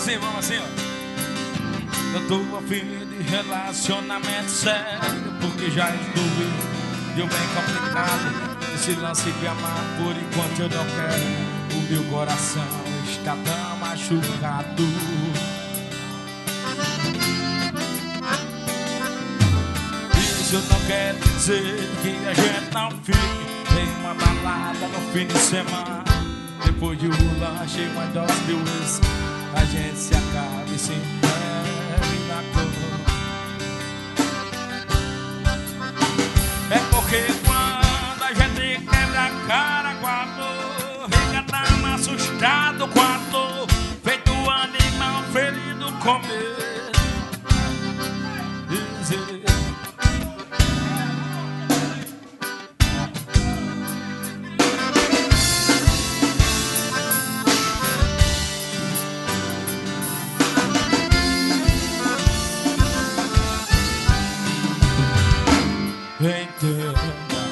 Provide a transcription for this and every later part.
vamos assim, ó. Eu tô a fim de relacionamento sério, porque já estou eu bem complicado. Esse lance de amar por enquanto eu não quero. O meu coração está tão machucado. Isso não quer dizer que a gente não fique. Tem uma balada no fim de semana, depois de um lanche, mais 2 mil vezes a gente se acaba e se enterra na cor. É porque quando a gente quebra a cara, quando fica tão assustado, quando feito um animal ferido com medo, dizer entenda.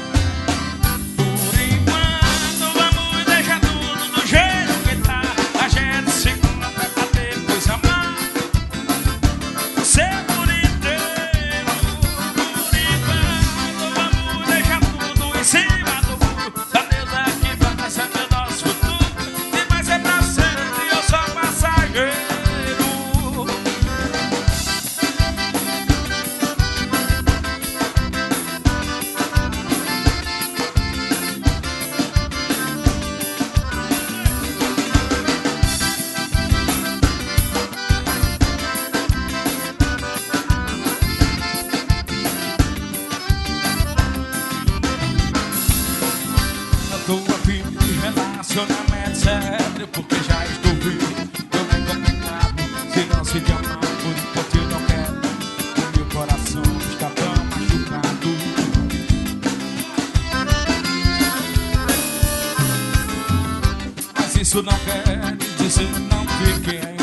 Por enquanto vamos deixar tudo do jeito que tá. A gente se encontra pra depois amar, ser por inteiro. Por enquanto vamos deixar tudo em cima do muro. Só Deus aqui vai saber nosso futuro. Se vai ser pra sempre, eu sou passageiro. Estou a fim de relacionamento sério, porque já estou vivo, eu bem complicado. Se não se te amar por enquanto eu não quero. O meu coração está tão machucado. Mas isso não quer dizer não fique.